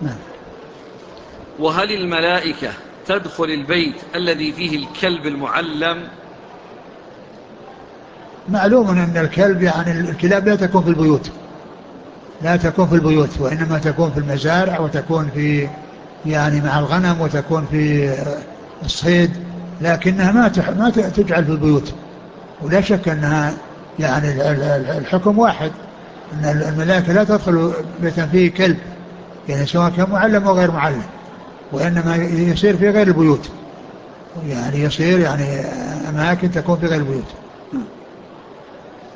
نعم. وهل الملائكة تدخل البيت الذي فيه الكلب المعلم؟ معلوم أن الكلب يعني الكلاب لا تكون في البيوت، لا تكون في البيوت، وإنما تكون في المزارع، وتكون في يعني مع الغنم، وتكون في الصيد، لكنها ما تجعل في البيوت. ولا شك أنها يعني الحكم واحد، أن الملائكة لا تدخل بيتا فيه كلب، يعني سواء كان معلم أو غير معلم، وإنما يصير في غير البيوت، يعني يصير يعني أماكن تكون في غير البيوت.